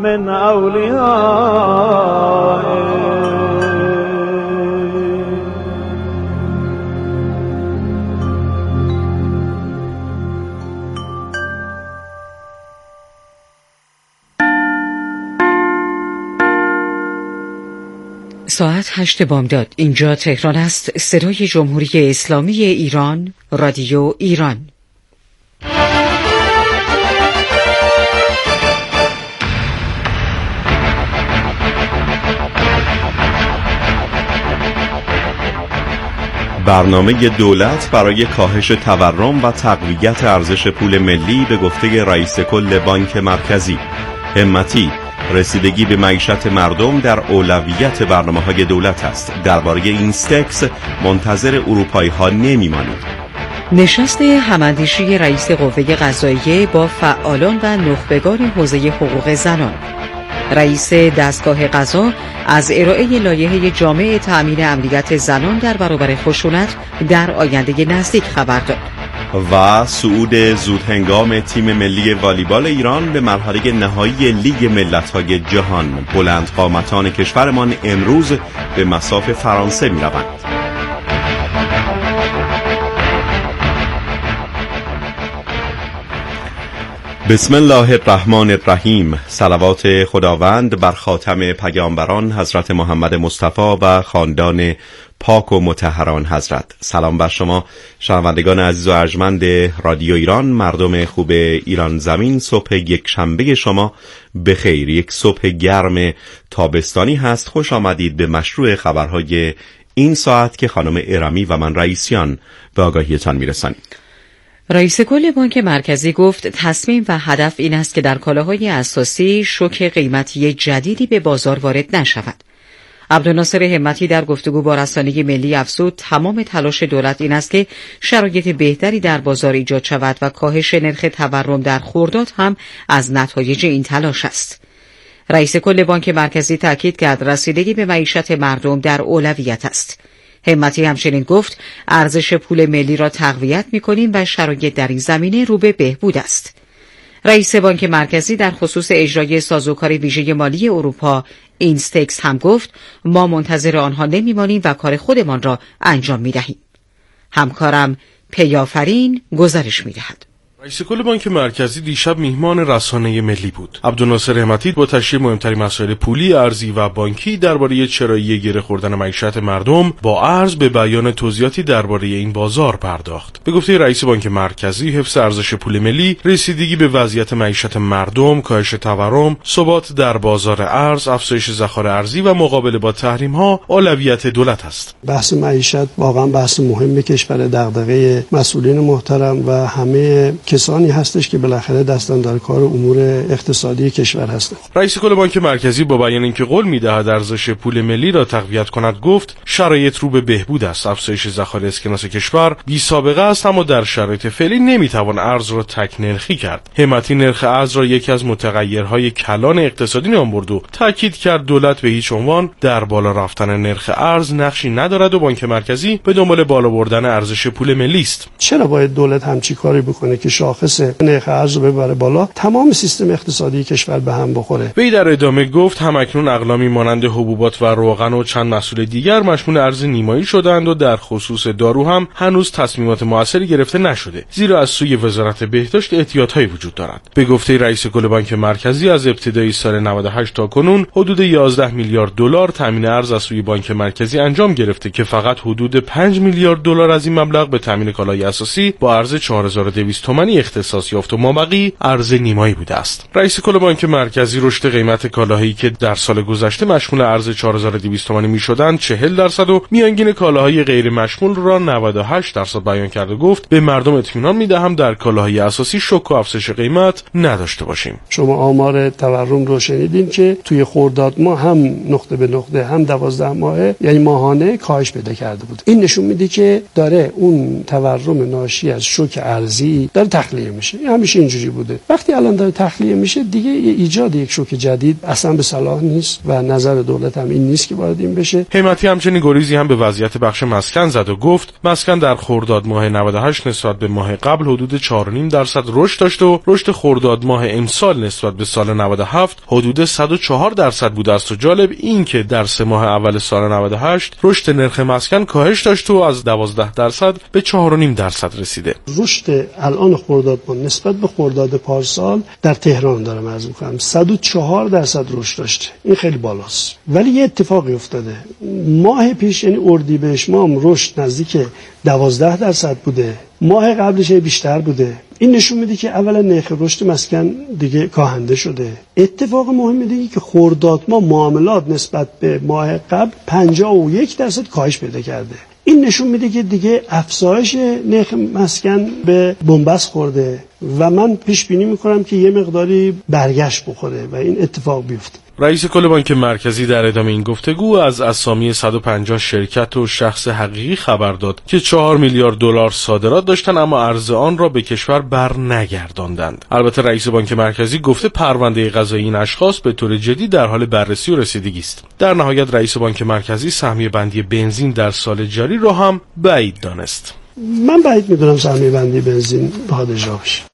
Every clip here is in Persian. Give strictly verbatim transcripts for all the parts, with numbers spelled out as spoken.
من اولیائه. ساعت هشت بامداد. اینجا تهران است. صدای جمهوری اسلامی ایران، رادیو ایران. برنامه دولت برای کاهش تورم و تقویت ارزش پول ملی به گفته رئیس کل بانک مرکزی. همتی: رسیدگی به معیشت مردم در اولویت برنامه‌های دولت است. درباره اینستکس منتظر اروپایی ها نمی‌مانید. نشست هماندیشی رئیس قوه قضاییه با فعالان و نخبگان حوزه حقوق زنان. رئیس دستگاه قضا از ارائه لایحه جامع تأمین امنیت زنان در برابر خشونت در آینده نزدیک خبر داد. و صعود زودهنگام تیم ملی والیبال ایران به مرحله نهایی لیگ ملت‌های جهان. بلندقامتان کشورمان امروز به مصاف فرانسه می‌روند. بسم الله الرحمن الرحیم. صلوات خداوند بر خاتم پیامبران حضرت محمد مصطفی و خاندان پاک و مطهران حضرت. سلام بر شما شنوندگان عزیز و ارجمند رادیو ایران، مردم خوب ایران زمین. صبح یک شنبه شما بخیر. یک صبح گرم تابستانی هست. خوش آمدید به مشروع خبرهای این ساعت که خانم ارمی و من رئیسیان به آگاهیتان میرسانیم. رئیس کل بانک مرکزی گفت تصمیم و هدف این است که در کالاهای اساسی شوک قیمتی جدیدی به بازار وارد نشود. عبدالناصر همتی در گفتگو با رسانه ملی افزود تمام تلاش دولت این است که شرایط بهتری در بازار ایجاد شود و کاهش نرخ تورم در خرداد هم از نتایج این تلاش است. رئیس کل بانک مرکزی تاکید کرد رسیدگی به معیشت مردم در اولویت است. همتی همچنین گفت ارزش پول ملی را تقویت می‌کنیم و شرایط در این زمینه رو به بهبود است. رئیس بانک مرکزی در خصوص اجرای سازوکار ویژه مالی اروپا اینستکس هم گفت ما منتظر آنها نمی‌مانیم و کار خودمان را انجام می‌دهیم. همکارم پیافرین گزارش می‌دهد. رئیس کل بانک مرکزی دیشب میهمان رسانه ملی بود. عبدالناصر همتی با تشریح مهمترین مسائل پولی، ارزی و بانکی درباره چرایی گره خوردن معیشت مردم با عرض به بیان توضیحاتی درباره این بازار پرداخت. به گفته رئیس بانک مرکزی، حفظ ارزش پول ملی، رسیدگی به وضعیت معیشت مردم، کاهش تورم، ثبات در بازار ارز، افزایش ذخایر ارزی و مقابله با تحریم‌ها اولویت دولت است. بحث معیشت واقعا بحث مهمی کشور، دغدغه مسئولین محترم و همه کسانی هستش که بالاخره دستاندار کار امور اقتصادی کشور هستند. رئیس کل بانک مرکزی با بیان اینکه قول می‌دهد ارزش پول ملی را تقویت کند گفت شرایط رو به بهبود است. افزایش ذخایر اسکناس کشور بی سابقه است، اما در شرایط فعلی نمی‌توان ارز را تک نرخی کرد. همتی نرخ ارز را یکی از متغیرهای کلان اقتصادی نام برد و تاکید کرد دولت به هیچ عنوان در بالا رفتن نرخ ارز نقشی ندارد و بانک مرکزی به دنبال بالا بردن ارزش پول ملی است. چرا باید دولت همچین کاری بکنه که شاخص نرخ ارز رو ببره بالا، تمام سیستم اقتصادی کشور به هم بخوره؟ وی در ادامه گفت همکنون اقلامی مانند حبوبات و روغن و چند محصول دیگر مشمول ارز نیمایی شدند و در خصوص دارو هم هنوز تصمیمات موثری گرفته نشده، زیرا از سوی وزارت بهداشت احتیاطاتی وجود دارد. به گفته رئیس کل بانک مرکزی از ابتدای سال نود و هشت تا کنون حدود یازده میلیارد دلار تامین ارز از سوی بانک مرکزی انجام گرفته که فقط حدود پنج میلیارد دلار از این مبلغ به تامین کالای اساسی با ارز چهار هزار و دویست تومانی اختصاص یافت و مابقی ارز نیمایی بوده است. رئیس کل بانک مرکزی رشد قیمت کالاهایی که در سال گذشته مشمول ارز چهار هزار و دویست تومانی میشدند چهل درصد و میانگین کالاهای غیر مشمول را نود و هشت درصد بیان کرد و گفت به مردم اطمینان میدهم در کالاهای اساسی شوک و افزایش قیمت نداشته باشیم. شما آمار تورم رو شنیدین که توی خرداد ماه هم نقطه به نقطه هم دوازده ماهه یعنی ماهانه کاهش پیدا کرده بود. این نشون میده که داره اون تورم ناشی از شوک ارزی داره تخلیه میشه. این همیشه اینجوری بوده. وقتی الان داره تخلیه میشه دیگه ایجاد یک شوک جدید اصلا به صلاح نیست و نظر دولت هم این نیست که وارد این بشه. حمتی همچنین گریزی هم به وضعیت بخش مسکن زد و گفت مسکن در خرداد ماه نود و هشت نسبت به ماه قبل حدود چهار و نیم درصد رشد داشت و رشد خرداد ماه امسال نسبت به سال نود و هفت حدود صد و چهار درصد بوده است و جالب این که در سه ماه اول سال نود و هشت رشد نرخ مسکن کاهش داشت و از دوازده درصد به چهار و نیم درصد رسیده. رشد الان خرداد ماه نسبت به خرداد پارسال در تهران دارم عرض می‌کنم صد و چهار درصد رشد داشته. این خیلی بالاست. ولی یه اتفاقی افتاده. ماه پیش یعنی اردیبهشت ماه رشد نزدیک دوازده درصد بوده. ماه قبلش بیشتر بوده. این نشون میده که اولا نرخ رشد مسکن دیگه کاهنده شده. اتفاق مهم دیگه که خرداد ماه معاملات نسبت به ماه قبل پنجاه و یک درصد کاهش پیدا کرده. این نشون میده که دیگه افزایش نرخ مسکن به بنبست خورده و من پیش بینی میکنم که یه مقداری برگشت بخوره و این اتفاق بیفته. رئیس کل بانک مرکزی در ادامه این گفتگو از اسامی صد و پنجاه شرکت و شخص حقیقی خبر داد که چهار میلیارد دلار صادرات داشتن اما ارز آن را به کشور بر نگرداندند. البته رئیس بانک مرکزی گفته پرونده قضایی این اشخاص به طور جدی در حال بررسی و رسیدگی است. در نهایت رئیس بانک مرکزی سهمیه بندی بنزین در سال جاری را هم بعید دانست. من بعید میدونم سهمیه بندی بنزین بخواد اجرا بشه.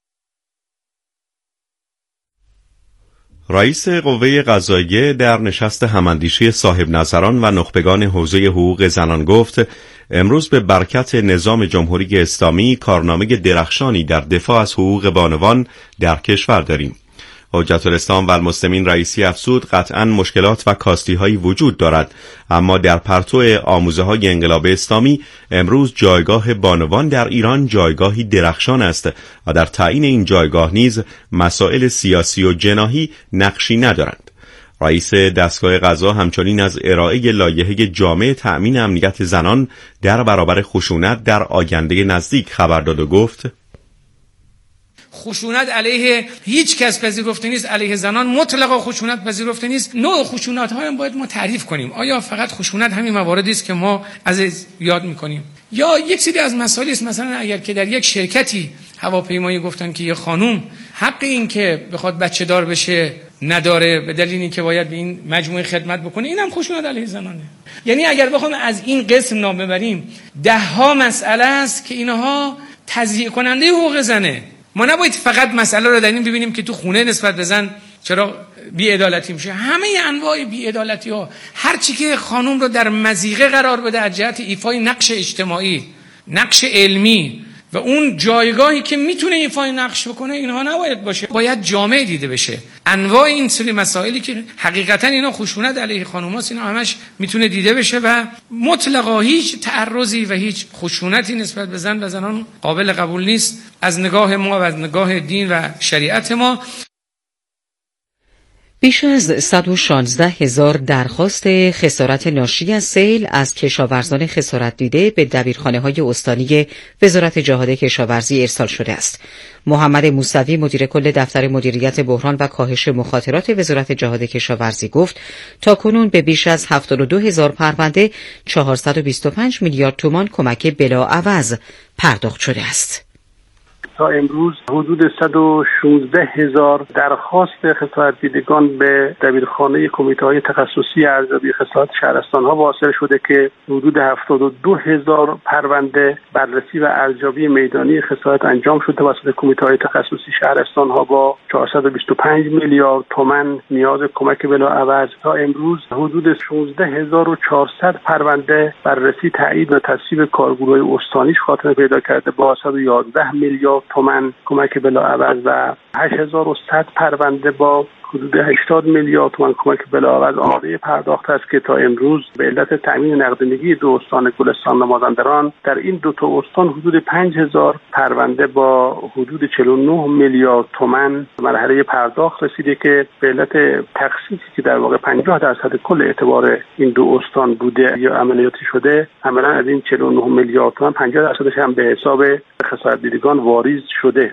رئیس قوه قضاییه در نشست هماندیشی صاحب نظران و نخبگان حوزه حقوق زنان گفت امروز به برکت نظام جمهوری اسلامی کارنامه درخشانی در دفاع از حقوق بانوان در کشور داریم. حجت الاسلام و المسلمین رئیسی افزود قطعاً مشکلات و کاستی‌هایی وجود دارد، اما در پرتو آموزه‌های انقلاب اسلامی امروز جایگاه بانوان در ایران جایگاهی درخشان است و در تعیین این جایگاه نیز مسائل سیاسی و جناحی نقشی ندارند. رئیس دستگاه قضا همچنین از ارائه لایحه جامع تأمین امنیت زنان در برابر خشونت در آینده نزدیک خبر داد و گفت خشونت علیه هیچ کس پذیرفته نیست، علیه زنان مطلقا خشونت پذیرفته نیست. نوع خشونت ها هم باید ما تعریف کنیم. آیا فقط خشونت همین مواردی است که ما از یاد میکنیم یا یک سری از مسائلی است؟ مثلا اگر که در یک شرکتی هواپیمایی گفتن که یه خانوم حق این که بخواد بچه دار بشه نداره به دلیل اینکه باید به این مجموعه خدمت بکنه، اینم خشونت علیه زنانه. یعنی اگر بخوام از این قسم نام ببریم ده ها مسئله است که اینها تضییع کننده حقوق زنه. ما نباید فقط مسئله رو در این ببینیم که تو خونه نسبت به زن چرا بی‌عدالتی میشه. همه انواع بی‌عدالتی ها، هر چی که خانم رو در مضیقه قرار بده از جهت ایفای نقش اجتماعی، نقش علمی و اون جایگاهی که میتونه ایفای نقش بکنه، اینها نباید باشه، باید جامع دیده بشه. انواع این سری مسائلی که حقیقتا اینا خشونت علیه خانوماست، اینا همش میتونه دیده بشه و مطلقا هیچ تعرضی و هیچ خشونتی نسبت به زن و زنان قابل قبول نیست از نگاه ما و از نگاه دین و شریعت ما. بیش از صد و شانزده هزار درخواست خسارت ناشی از سیل از کشاورزان خسارت دیده به دبیرخانه‌های استانی وزارت جهاد کشاورزی ارسال شده است. محمد موسوی مدیر کل دفتر مدیریت بحران و کاهش مخاطرات وزارت جهاد کشاورزی گفت تا کنون به بیش از هفتاد و دو هزار پرونده چهارصد و بیست و پنج میلیارد تومان کمک بلاعوض پرداخت شده است. تا امروز حدود صد و شانزده هزار درخواست خسارت دیدگان به دبیرخانه کمیته‌های تخصصی ارزیابی خسارت شهرستان‌ها واصل شده که حدود هفتاد و دو هزار پرونده بررسی و ارزیابی میدانی خسارت انجام شده توسط کمیته‌های تخصصی شهرستان‌ها با چهارصد و بیست و پنج میلیارد تومان نیاز کمک بلاعوض. تا امروز حدود شانزده هزار و چهارصد پرونده بررسی، تایید و تصویب کارگروهای استانیش خاتمه پیدا کرده با صد و یازده میلیارد تومان کمک بلاعوض و هشت هزار و صد پرونده با حدود هشتاد میلیارد تومان کمک بلاعوض آماده پرداخت است که تا امروز به علت تامین نقدینگی دو استان گلستان و مازندران در این دو تا استان حدود پنج هزار پرونده با حدود چهل و نه میلیارد تومان مرحله پرداخت رسیده که به علت تخصیصی که در واقع پنجاه درصد کل اعتبار این دو استان بوده یا عملیاتی شده، عملا از این چهل و نه میلیارد تومان پنجاه درصدش هم به حساب خسارت دیدگان واریز شده.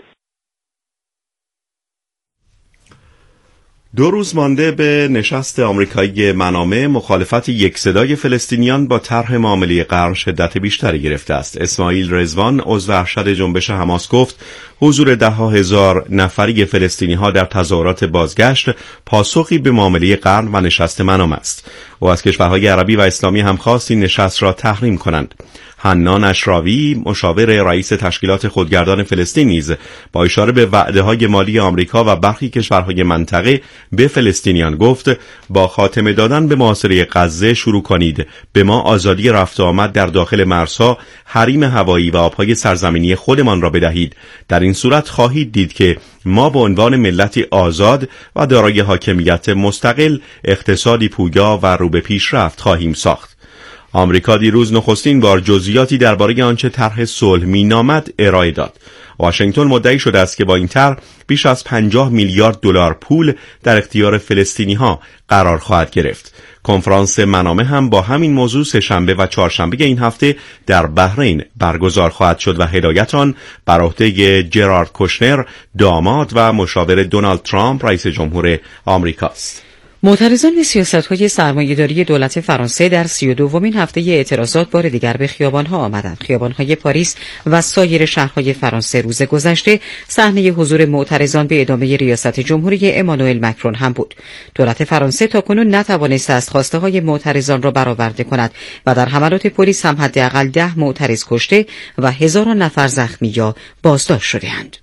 دو روز مانده به نشست آمریکایی منامه، مخالفت یک صدای فلسطینیان با طرح معامله قرن شدت بیشتری گرفته است. اسماعیل رضوان عضو ارشد جنبش حماس گفت حضور ده ها هزار نفری فلسطینی ها در تظاهرات بازگشت پاسخی به معامله قرن و نشست منام است. او از کشورهای عربی و اسلامی هم خواست این نشست را تحریم کنند. حنان اشراوی مشاور رئیس تشکیلات خودگردان فلسطین نیز با اشاره به وعده‌های مالی آمریکا و برخی کشورهای منطقه به فلسطینیان گفت با خاتمه دادن به محاصره غزه شروع کنید، به ما آزادی رفت و آمد در داخل مرزها، حریم هوایی و آبهای سرزمینی خودمان را بدهید. در این صورت خواهید دید که ما به عنوان ملتی آزاد و دارای حاکمیت مستقل اقتصادی پویا و رو به پیشرفت خواهیم ساخت. آمریکا دیروز نخستین بار جزئیاتی درباره آنچه طرح صلح مینامد ارائه داد. واشنگتن مدعی شده است که با این طرح بیش از پنجاه میلیارد دلار پول در اختیار فلسطینی‌ها قرار خواهد گرفت. کنفرانس منامه هم با همین موضوع سه‌شنبه و چهارشنبه این هفته در بحرین برگزار خواهد شد و هدایت آن بر عهده جرارد کوشنر، داماد و مشاور دونالد ترامپ رئیس جمهور آمریکاست. معترضان به سیاست‌های سرمایه‌داری دولت فرانسه در سی و دومین هفته اعتراضات بار دیگر به خیابان‌ها آمدند. خیابان‌های پاریس و سایر شهرهای فرانسه روز گذشته صحنه حضور معترضان به ادامه ریاست جمهوری امانوئل مکرون هم بود. دولت فرانسه تاکنون نتوانسته است خواسته‌های معترضان را برآورده کند و در حملات پلیس هم حداقل ده معترض کشته و هزاران نفر زخمی یا بازداشت شده‌اند.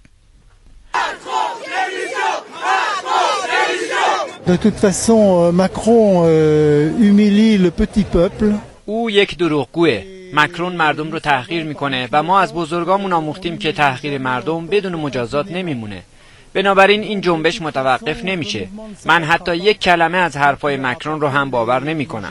De toute façon, Macron humilie le petit peuple. او یک دروغگوه. مکرون مردم رو تحقیر میکنه و ما از بزرگامون آموختیم که تحقیر مردم بدون مجازات نمیمونه. بنابراین این جنبش متوقف نمیشه. من حتی یک کلمه از حرفای مکرون رو هم باور نمیکنم.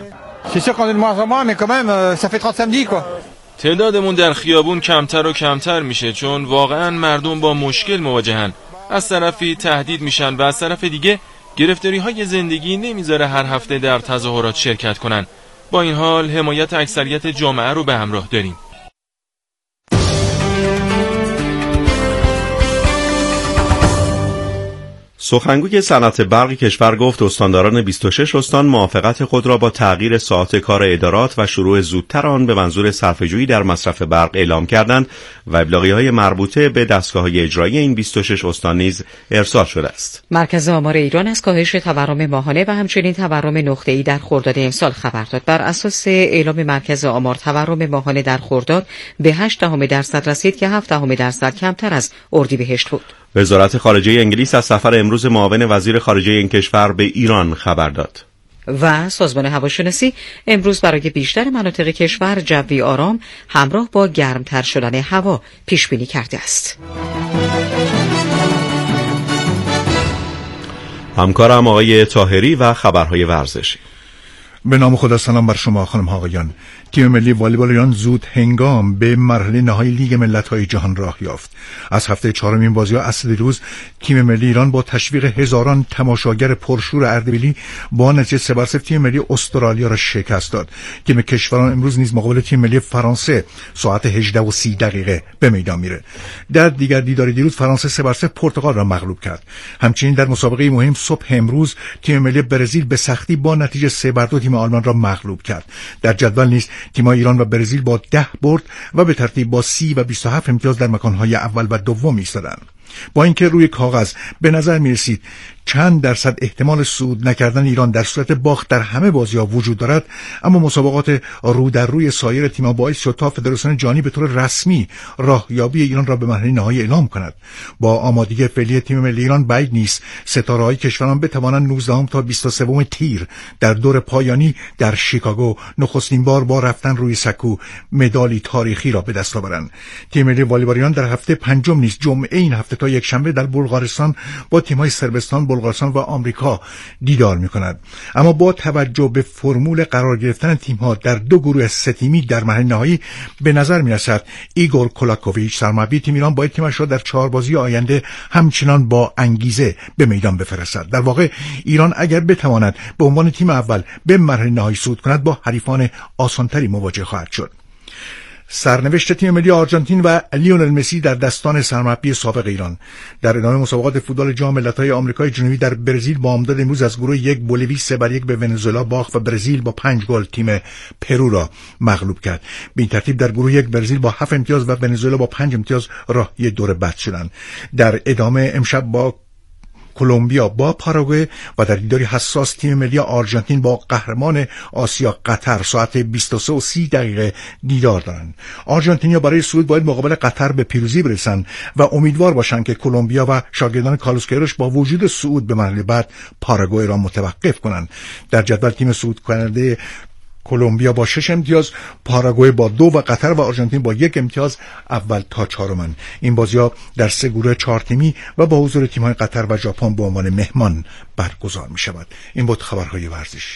تعدادمون در خیابون کمتر و کمتر میشه چون واقعا مردم با مشکل مواجهن. از طرفی تهدید میشن و از طرف دیگه گرفتاری های زندگی نمیذاره هر هفته در تظاهرات شرکت کنن. با این حال حمایت اکثریت جامعه رو به همراه داریم. سخنگوی صنعت برق کشور گفت استانداران بیست و شش استان موافقت خود را با تغییر ساعات کار ادارات و شروع زودتر آن به منظور صرفه‌جویی در مصرف برق اعلام کردند و ابلاغیه‌های مربوطه به دستگاه‌های اجرایی این بیست و شش استان نیز ارسال شده است. مرکز آمار ایران از کاهش تورم ماهانه و همچنین تورم نقطه‌ای در خرداد امسال خبر داد. بر اساس اعلام مرکز آمار تورم ماهانه در خرداد به هشت دهم درصد رسید که هفت دهم درصد کمتر از اردیبهشت بود. وزارت خارجه انگلیس از سفر امروز معاون وزیر خارجه این کشور به ایران خبر داد. و سازمان هواشناسی امروز برای بیشتر مناطق کشور جوی آرام همراه با گرمتر شدن هوا پیش بینی کرده است. همکارم آقای طاهری و خبرهای ورزشی. به نام خدا، سلام بر شما خانم ها آقایان. تیم ملی والیبال ایران زود هنگام به مرحله نهایی لیگ ملت‌های جهان راه یافت. از هفته چهارم این بازی‌ها اصل دیروز تیم ملی ایران با تشویق هزاران تماشاگر پرشور اردبیلی با نتیجه سه بر صفر تیم ملی استرالیا را شکست داد. تیم کشوران امروز نیز مقابل تیم ملی فرانسه ساعت هجده و سی دقیقه به میدان میره. در دیگر دیدار دیروز فرانسه سه بر صفر پرتغال را مغلوب کرد. همچنین در مسابقه مهم صبح امروز تیم ملی برزیل به سختی با نتیجه سه بر دو تیم آلمان را مغلوب کرد. در جدول نیز تیم‌های ایران و برزیل با ده برد و به ترتیب با سی و بیست و هفت امتیاز در مکان‌های اول و دوم ایستادند. با اینکه روی کاغذ به نظر می‌رسید چند درصد احتمال صعود نکردن ایران در صورت باخت در همه بازی‌ها وجود دارد، اما مسابقات رو در روی سایر تیم‌ها باعث شد تا فدراسیون جهانی به طور رسمی راهیابی ایران را به مرحله نهایی اعلام کند. با آمادگی فعلی تیم ملی ایران بعید نیست ستاره‌های کشوران بتوانند نوزدهم تا بیست و سوم تیر در دور پایانی در شیکاگو نخستین بار با رفتن روی سکو مدالی تاریخی را به دست آورند. تیم ملی والیبال ایران در هفته پنجم نیز جمعه این هفته تا یک شنبه در بلغارستان با تیم‌های صربستان، بلغارستان و آمریکا دیدار می‌کند. اما با توجه به فرمول قرار گرفتن تیم‌ها در دو گروه سه تیمی در مرحله نهایی به نظر می‌رسد ایگور کولاکوویچ سرمربی تیم ایران باید تیمش را در چهار بازی آینده همچنان با انگیزه به میدان بفرستد. در واقع ایران اگر بتواند به عنوان تیم اول به مرحله نهایی صعود کند با حریفان آسان‌تری مواجه خواهد شد. سرنوشت تیم ملی آرژانتین و لیونل مسی در دستان سرمربی سابق ایران. در ادامه مسابقات فوتبال جام ملت‌های آمریکای جنوبی در برزیل با امداد امروز از گروه یک بولیوی سه بر یک به ونزوئلا باخت و برزیل با پنج گل تیم پرو را مغلوب کرد. به این ترتیب در گروه یک برزیل با هفت امتیاز و ونزوئلا با پنج امتیاز راهی دور بعد شدند. در ادامه امشب با کلمبیا با پاراگوئه و در دیداری حساس تیم ملی آرژانتین با قهرمان آسیا قطر ساعت بیست و سه و سی دقیقه دیدار دارند. آرژانتینیا برای صعود باید مقابل قطر به پیروزی برسند و امیدوار باشند که کلمبیا و شاگردان کارلوس کیروش با وجود صعود به مرحله بعد پاراگوئه را متوقف کنند. در جدول تیم صعود کننده کلمبیا با شش امتیاز، پاراگوئه با دو و قطر و آرژانتین با یک امتیاز اول تا چهارمن. این بازی‌ها در سه گروه چهار تیمی و با حضور تیم‌های قطر و ژاپن به عنوان مهمان برگزار می‌شود. این بود خبرهای ورزش.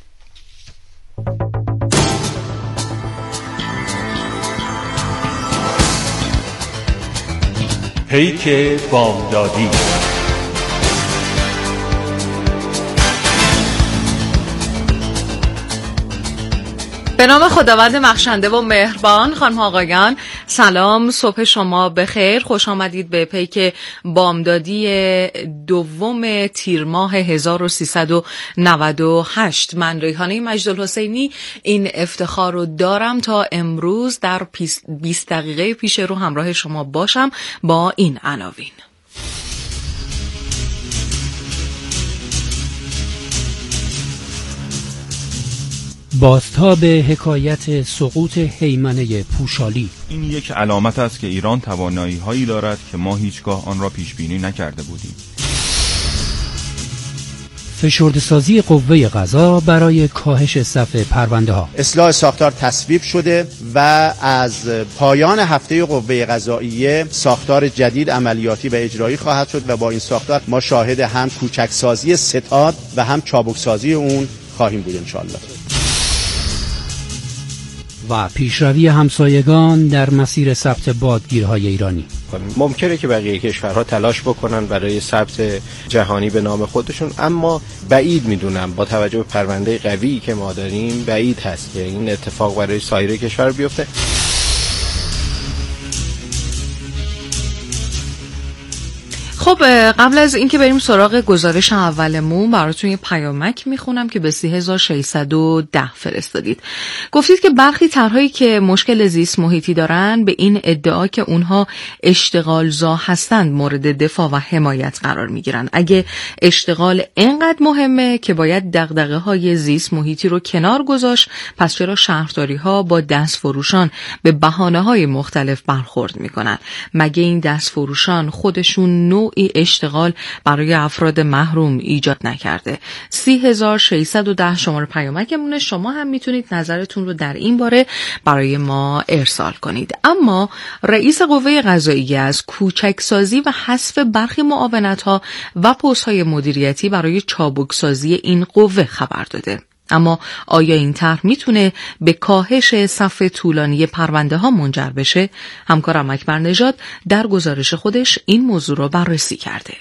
پیک بامدادی. به نام خداوند بخشنده و مهربان. خانم آقایان سلام، صبح شما بخیر. خوش آمدید به پیک بامدادی دوم تیر ماه هزار و سیصد و نود و هشت. من ریحانه مجدالحسینی این افتخار رو دارم تا امروز در بیست دقیقه پیش رو همراه شما باشم با این عناوین. بازتاب حکایت سقوط هیمنه پوشالی. این یک علامت است که ایران توانایی هایی دارد که ما هیچگاه آن را پیش بینی نکرده بودیم. فشرده‌سازی قوه قضا برای کاهش صف پرونده ها. اصلاح ساختار تصویب شده و از پایان هفته قوه قضاییه ساختار جدید عملیاتی و اجرایی خواهد شد و با این ساختار ما شاهد هم کوچکسازی ستاد و هم چابکسازی اون خواهیم بود انشالله. و پیشروی همسایگان در مسیر ثبت بادگیرهای ایرانی. ممکنه که بقیه کشورها تلاش بکنن برای ثبت جهانی به نام خودشون، اما بعید میدونم با توجه به پرونده قوی که ما داریم بعید هست که این اتفاق برای سایر کشور بیفته. خب قبل از اینکه بریم سراغ گزارش اولمون براتون یه پیامک میخونم که به سی هزار و ششصد و ده فرستادید. گفتید که برخی طرحهایی که مشکل زیست محیطی دارن به این ادعا که اونها اشتغالزا هستند مورد دفاع و حمایت قرار میگیرن. اگه اشتغال اینقدر مهمه که باید دغدغه های زیست محیطی رو کنار گذاشت، پس چرا شهرداری ها با دست فروشان به بهانه های مختلف برخورد میکنن؟ مگه این دست فروشان خودشون نوع ای اشتغال برای افراد محروم ایجاد نکرده؟ سی هزار و ششصد و ده شماره پیامکمونه. شما هم میتونید نظرتون رو در این باره برای ما ارسال کنید. اما رئیس قوه قضاییه از کوچکسازی و حذف برخی معاونت‌ها و پست‌های مدیریتی برای چابکسازی این قوه خبر داده. اما آیا این طرح میتونه به کاهش صف طولانی پرونده ها منجر بشه؟ همکارم اکبر نژاد در گزارش خودش این موضوع رو بررسی کرده.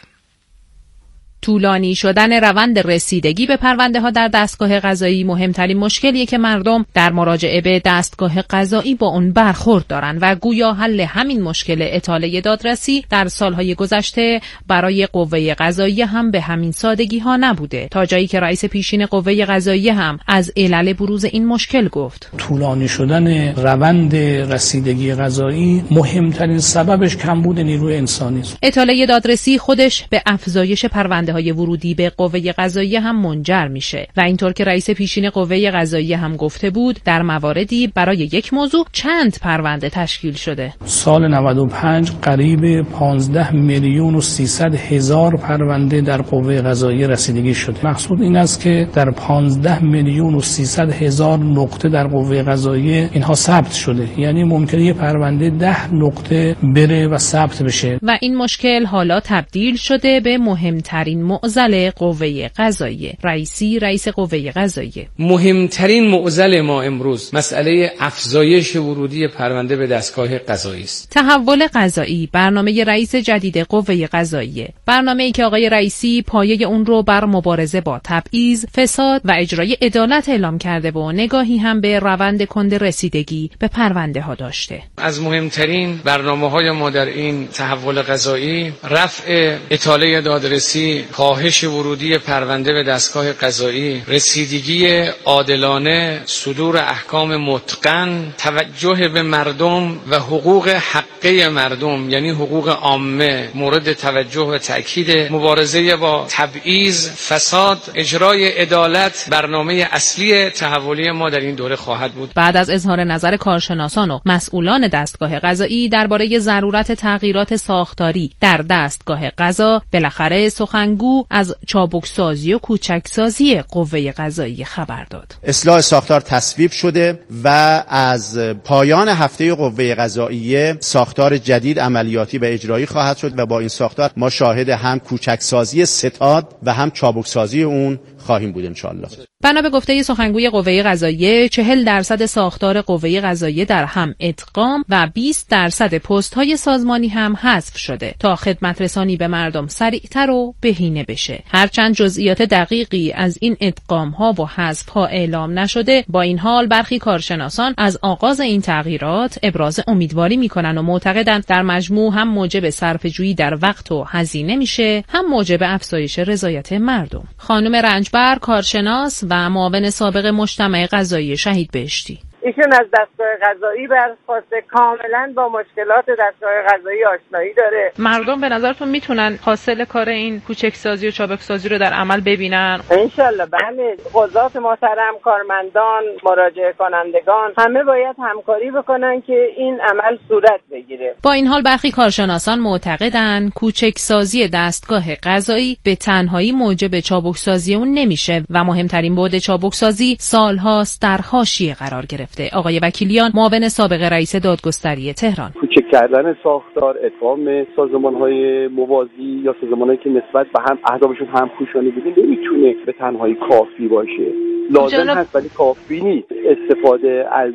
طولانی شدن روند رسیدگی به پرونده ها در دستگاه قضایی مهمترین مشکلیه که مردم در مراجعه به دستگاه قضایی با اون برخورد دارن و گویا حل همین مشکل اطاله دادرسی در سالهای گذشته برای قوه قضایی هم به همین سادگی ها نبوده، تا جایی که رئیس پیشین قوه قضایی هم از علل بروز این مشکل گفت. طولانی شدن روند رسیدگی قضایی مهمترین سببش کمبود نیروی انسانی است. اطاله دادرسی خودش به افزایش پرونده های ورودی به قوه قضاییه هم منجر میشه و اینطور که رئیس پیشین قوه قضاییه هم گفته بود در مواردی برای یک موضوع چند پرونده تشکیل شده. سال نود و پنج قریب پانزده میلیون و سیصد هزار پرونده در قوه قضاییه رسیدگی شده. مقصود این است که در پانزده میلیون و سیصد هزار نقطه در قوه قضاییه اینها ثبت شده، یعنی ممکنه یه پرونده ده نقطه بره و ثبت بشه و این مشکل حالا تبدیل شده به مهمترین مهمترین معضل قوه قضاییه. رئیسی رئیس قوه قضاییه. مهمترین معضل ما امروز مسئله افزایش ورودی پرونده به دستگاه قضایی است. تحول قضایی برنامه رئیس جدید قوه قضاییه. برنامه‌ای که آقای رئیسی پایه اون رو بر مبارزه با تبعیض، فساد و اجرای عدالت اعلام کرده و نگاهی هم به روند کند رسیدگی به پرونده ها داشته. از مهمترین برنامه‌های ما در این تحول قضایی رفع اطاله دادرسی، کاهش ورودی پرونده به دستگاه قضایی، رسیدگی عادلانه، صدور احکام متقن، توجه به مردم و حقوق حقه مردم یعنی حقوق عامه مورد توجه و تأکید، مبارزه با تبعیض، فساد، اجرای عدالت برنامه اصلی تحولی ما در این دوره خواهد بود. بعد از اظهار نظر کارشناسان و مسئولان دستگاه قضایی درباره ضرورت تغییرات ساختاری در دستگاه قضا، بالاخره سخنگو از چابکسازی و کوچکسازی قوه قضایی خبر داد. اصلاح ساختار تصویب شده و از پایان هفته قوه قضاییه ساختار جدید عملیاتی و اجرایی خواهد شد و با این ساختار ما شاهد هم کوچکسازی ستاد و هم چابکسازی اون خواهیم بود انشالله. بنا به گفته سخنگوی قوه قضاییه، چهل درصد ساختار قوه قضاییه در هم ادغام و بیست درصد پست‌های سازمانی هم حذف شده تا خدمت رسانی به مردم سریعتر و بهینه بشه. هرچند جزئیات دقیقی از این ادغام‌ها و حذف‌ها اعلام نشده، با این حال برخی کارشناسان از آغاز این تغییرات ابراز امیدواری میکنن و معتقدند در مجموع هم موجب صرفه‌جویی در وقت و هزینه میشه، هم موجب افزایش رضایت مردم. خانم رنجبر، کارشناس و معاون سابق مجتمع قضایی شهید بهشتی: ایشون از دستگاه قضایی برخواسته، کاملا با مشکلات دستگاه قضایی آشنایی داره. مردم به نظرتون میتونن حاصل کار این کوچکسازی و چابکسازی رو در عمل ببینن؟ انشالله بله. قضات محترم، کارمندان، مراجعه کنندگان همه باید همکاری بکنن که این عمل صورت بگیره. با این حال برخی کارشناسان معتقدن کوچکسازی دستگاه قضایی به تنهایی موجب چابکسازی اون نمیشه و مهمترین بعد چابکسازی سالهاست در حاشیه قرار گرفته. آقای وکیلیان، معاون سابق رئیس دادگستری تهران: کوچک کردن ساختار، ادغام سازمان‌های موازی یا سازمان‌هایی که نسبت به هم اهدافشون همپوشانی بوده نمیتونه به تنهایی کافی باشه. لازم جناب... هست ولی کافی نیست. استفاده از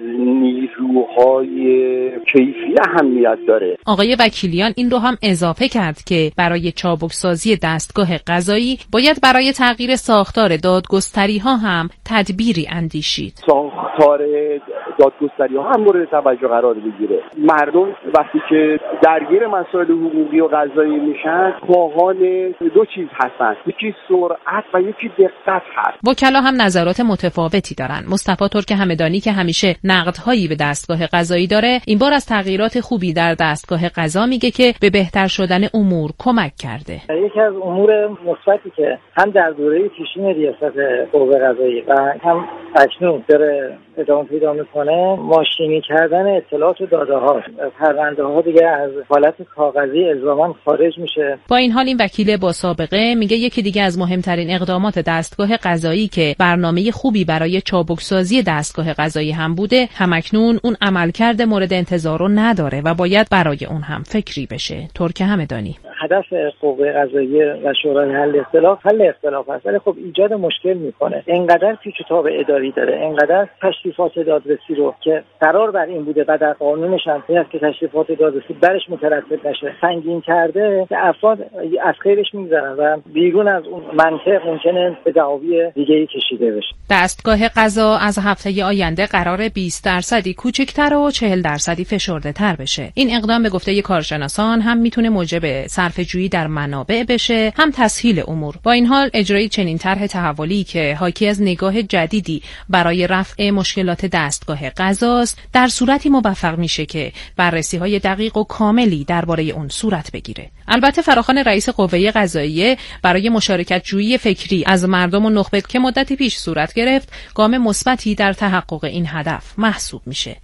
نیروهای کیفی اهمیت داره. آقای وکیلیان این رو هم اضافه کرد که برای چابکسازی دستگاه قضایی باید برای تغییر ساختار دادگستری ها هم تدبیری اندیشید. ساختار دادگستری ها هم مورد توجه قرار بگیره. مردم وقتی که درگیر مسائل حقوقی و قضایی میشن خواهان دو چیز هستن، یکی سرعت و یکی دقت هست. وکلا هم نظرات متفاوتی دارن. مصطفی ترک همدانی که همیشه نقدهایی به دستگاه قضایی داره، این بار از تغییرات خوبی در دستگاه قضا میگه که به بهتر شدن امور کمک کرده. یکی از امور مثبتی که هم در دوره پیشین ریاست قوه قضایی و هم اکنون داره ادامه پیدا میکنه، ماشینی کردن اطلاعات و داده ها. پرونده ها دیگه از حالت کاغذی الزاما خارج میشه. با این حال این وکیل با سابقه میگه یکی دیگه از مهمترین اقدامات دستگاه قضایی که برنامه خوبی برای چابکسازی دستگاه قضایی هم بوده، همکنون اون عملکرد مورد انتظار رو نداره و باید برای اون هم فکری بشه. ترک همدانی: هدف قوه قضاییه و شورای حل اختلاف حل اختلاف است، ولی خب ایجاد مشکل میکنه. اینقدر پیچ و تاب اداری داره، اینقدر تشریفات دادرسی رو که قرار بر این بوده و در قانونش هم این است که تشریفات دادرسی برش مترتب نشه، سنگین کرده که افراد از خیرش میگذرن و بیرون از اون منطق ممکنه به دعاوی دیگه‌ای کشیده بشه. دستگاه قضا از هفته آینده قرار بیست درصدی کوچکتر و چهل درصدی فشرده تر بشه. این اقدام به گفته کارشناسان هم میتونه موجب صرفه‌جویی در منابع بشه، هم تسهیل امور. با این حال اجرای چنین طرح تحولی که حاکی از نگاه جدیدی برای رفع مشکلات دستگاه قضاست، در صورتی موفق میشه که بررسی‌های دقیق و کاملی درباره اون صورت بگیره. البته فراخوان رئیس قوه قضاییه برای مشارکت جویی فکری از مردم و نخبه که مدتی پیش صورت گرفت، گام مثبتی در تحقق این هدف محسوب میشه.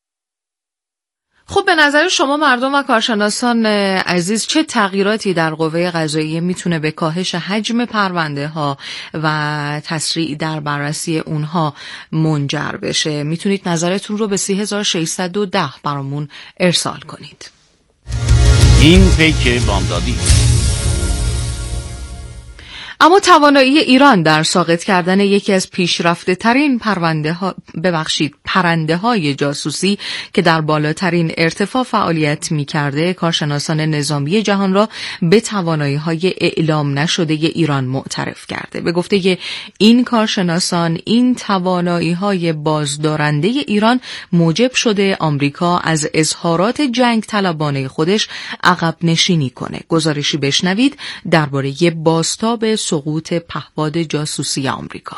خب به نظر شما مردم و کارشناسان عزیز چه تغییراتی در قوه قضاییه میتونه به کاهش حجم پرونده ها و تسریع در بررسی اونها منجر بشه؟ میتونید نظرتون رو به سه هزار و ششصد و ده برامون ارسال کنید. این پیک بامدادی. اما توانایی ایران در ساقط کردن یکی از پیشرفته ترین پرونده ها ببخشید پرنده های جاسوسی که در بالاترین ارتفاع فعالیت می کرده کارشناسان نظامی جهان را به توانایی های اعلام نشده ایران معترف کرده. به گفته این کارشناسان این توانایی های بازدارنده ایران موجب شده آمریکا از اظهارات جنگ طلبانه خودش عقب نشینی کنه. گزارشی بشنوید درباره بازتاب سقوط پهپاد جاسوسی آمریکا.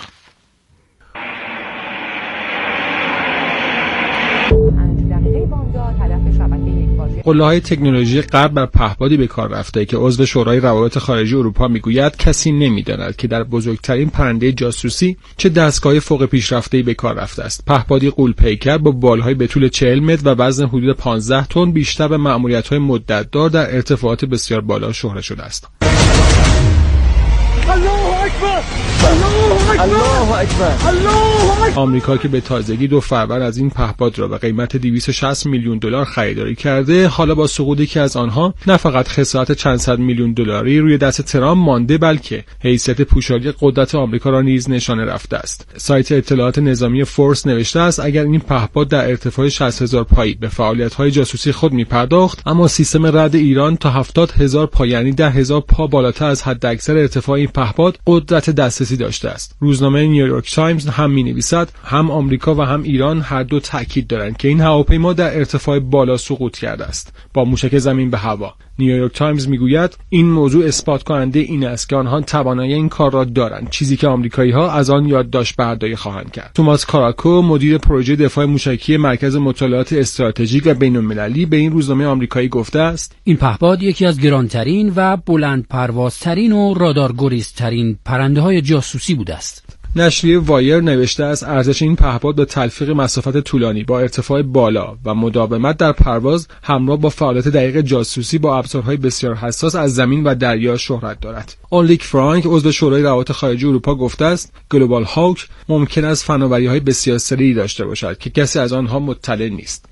قله‌های تکنولوژی غرب بر پهپادی به کار رفته که عضو شورای روابط خارجی اروپا میگوید کسی نمیداند که در بزرگترین پرنده جاسوسی چه دستگاه فوق پیشرفته‌ای به کار رفته است. پهپادی غول‌پیکر با بالهای به طول چهل متر و وزن حدود پانزده تن بیشتر به مأموریت‌های مدت‌دار در ارتفاعات بسیار بالا شهره شده است. الله اکبر الله اکبر الله اکبر. آمریکا که به تازگی دو فروند از این پهپاد را به قیمت دویست و شصت میلیون دلار خریداری کرده، حالا با سقوطی که از آنها نه فقط خسارت چند صد میلیون دلاری روی دست ترامپ مانده، بلکه حیثیت پوشالی قدرت آمریکا را نیز نشانه رفته است. سایت اطلاعات نظامی فورس نوشته است اگر این پهپاد در ارتفاع شصت هزار پایی به فعالیت‌های جاسوسی خود می‌پرداخت، اما سیستم رد ایران تا هفتاد هزار پا یعنی ده هزار پا بالاتر از حداکثر ارتفاع این پهپاد قدرت دسترسی داشته است. روزنامه نیویورک تایمز هم می‌نویسد هم آمریکا و هم ایران هر دو تاکید دارند که این هواپیما در ارتفاع بالا سقوط کرده است با موشک زمین به هوا. نیویورک تایمز میگوید این موضوع اثبات کننده این است که آنها توانایی این کار را دارند، چیزی که آمریکایی‌ها از آن یادداشت برداری خواهند کرد. توماس کاراکو مدیر پروژه دفاع موشکی مرکز مطالعات استراتژیک و بین‌المللی به این روزنامه آمریکایی گفته است این پهپاد یکی از گرانترین و بلند پروازترین و رادارگریزترین پرنده‌های جاسوسی بوده است. نشریه وایر نوشته است ارزش این پهپاد به تلفیق مسافت طولانی با ارتفاع بالا و مداومت در پرواز همراه با فعالیت دقیق جاسوسی با ابزارهای بسیار حساس از زمین و دریا شهرت دارد. اولریک فرانک عضو شورای روابط خارجی اروپا گفته است گلوبال هاوک ممکن است فناوری‌های بسیار سریعی داشته باشد که کسی از آنها مطلع نیست.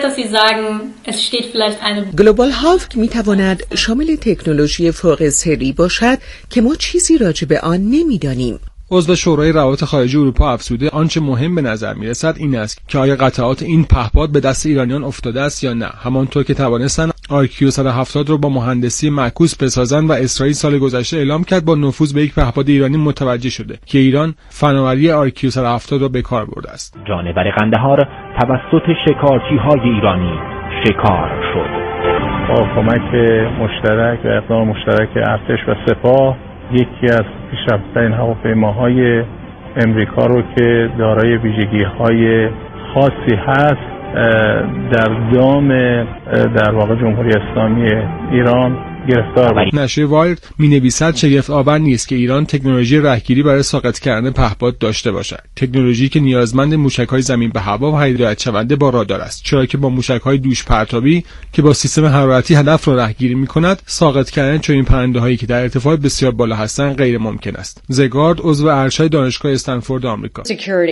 گلوبال هاوک می‌تواند شامل تکنولوژی فوق سری باشد که ما چیزی راجع به آن نمی‌دانیم. عضو شورای روابط خارجی اروپا افزوده آنچه مهم به نظر میرسد این است که آیا قطعات این پهپاد به دست ایرانیان افتاده است یا نه، همانطور که توانستند آر کیو صد و هفتاد را با مهندسی معکوس بسازند و اسرائیل سال گذشته اعلام کرد با نفوذ به یک پهپاد ایرانی متوجه شده که ایران فناوری آر کیو صد و هفتاد را به کار برده است. جانور قندهار توسط شکارچی‌های ایرانی شکار شد. با کمک مشترک و اقدام مشترک ارتش و سپاه یکی از پیشرفته‌ترین هواپیماهای امریکا رو که دارای ویژگی‌های خاصی هست در دام در واقع جمهوری اسلامی ایران گرفتار بود. نشریه وایرد می‌نویسد شگفت آور نیست که ایران تکنولوژی رهگیری برای ساقط کردن پهپاد داشته باشد، تکنولوژی که نیازمند موشک‌های زمین به هوا و هدایت شونده با رادار است، چرا که با موشک‌های دوش پرتابی که با سیستم حرارتی هدف را رهگیری می‌کند ساقط کردن چنین پرنده‌هایی که در ارتفاع بسیار بالا هستند غیر ممکن است. زگارد عضو ارشد دانشگاه استنفورد آمریکا.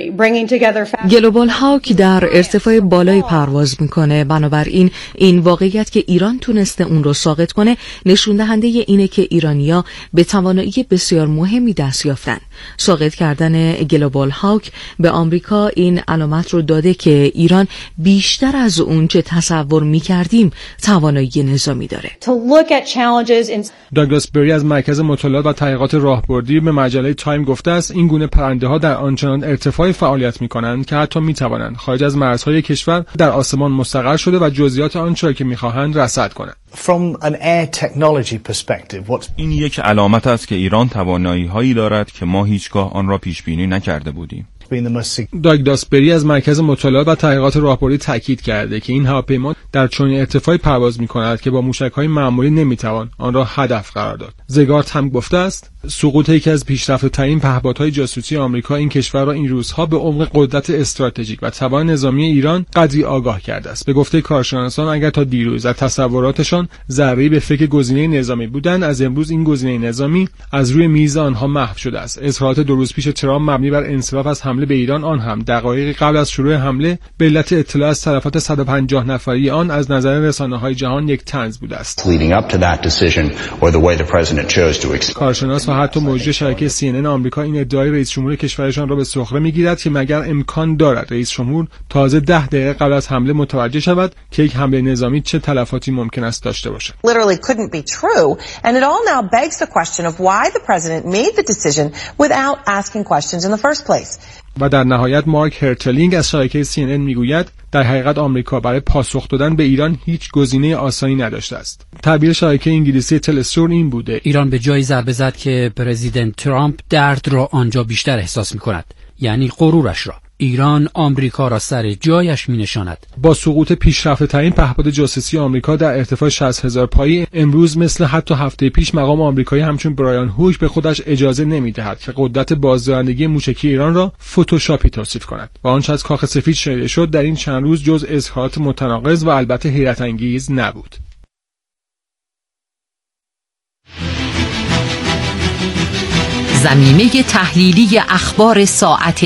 گلوبال هاوک در ارتفاع بالای پرواز می‌کنه، بنابراین این واقعیت که ایران تونسته اون رو ساقط کنه نشون دهنده اینه که ایرانی‌ها به توانایی بسیار مهمی دست یافتن. ساقط کردن گلوبال هاوک به آمریکا این علامت رو داده که ایران بیشتر از اون چه تصور می‌کردیم توانایی نظامی داره. داگلاس بری از مرکز مطالعات و تحقیقات راهبردی به مجله تایم گفته است این گونه پرنده‌ها در آنچنان ارتفاعی فعالیت می‌کنند که حتی می‌توانند خارج از مرزهای کشور در آسمان مستقر شده و جزئیات آنچه را که می‌خواهند رصد کنند. From an air technology perspective, what's... این یک علامت است که ایران توانایی‌هایی دارد که ما هیچگاه آن را پیش بینی نکرده بودیم. داگلاس بری از مرکز مطالعات و تحقیقات راهبردی تاکید کرده که این هواپیما در چنین ارتفاعی پرواز می‌کند که با موشک‌های معمولی نمی‌توان آن را هدف قرار داد. زگارد هم گفته است سقوط یکی از پیشرفته‌ترین پهپادهای جاسوسی آمریکا این کشور را این روزها به عمق قدرت استراتژیک و توان نظامی ایران قدری آگاه کرده است. به گفته کارشناسان اگر تا دیروز در تصوراتشان ذره‌ای به فکر گزینه نظامی بودند، از امروز این گزینه نظامی از روی میز آنها محو شده است. اظهارات دو روز پیش ترامپ مبنی بر انصراف از حمله به ایران، آن هم دقایقی قبل از شروع حمله به علت اطلاع از تلفات صد و پنجاه نفری آن از نظر رسانه‌های جهان یک طنز بوده است. کارشناس و حتی مجری شبکه سی ان ان آمریکا این ادعای رئیس جمهور کشورشان را به سخره می‌گیرد که مگر امکان دارد رئیس جمهور تازه ده دقیقه قبل از حمله متوجه شود که یک حمله نظامی چه تلفاتی ممکن است داشته باشد. Literally couldn't be true, and it all now begs the question of why the president made the decision without asking questions in the first place. و در نهایت مارک هرتلینگ از شبکه سی ان ان میگوید در حقیقت آمریکا برای پاسخ دادن به ایران هیچ گزینه آسانی نداشته است. تعبیر شبکه انگلیسی تلستور این بوده: ایران به جایی ضربه زد که پرزیدنت ترامپ درد را آنجا بیشتر احساس می‌کند، یعنی غرورش را. ایران آمریکا را سر جایش می‌نشاند. با سقوط پیشرفته‌ترین پهپاد جاسوسی آمریکا در ارتفاع شصت هزار پایی، امروز مثل حتی هفته پیش مقام آمریکایی همچون برایان هوک به خودش اجازه نمی‌دهد که قدرت بازدارندگی موشکی ایران را فتوشاپی توصیف کند. و آنچه از کاخ سفید شنیده شد در این چند روز جز اظهارات متناقض و البته حیرت انگیز نبود. زمینه تحلیلی اخبار ساعت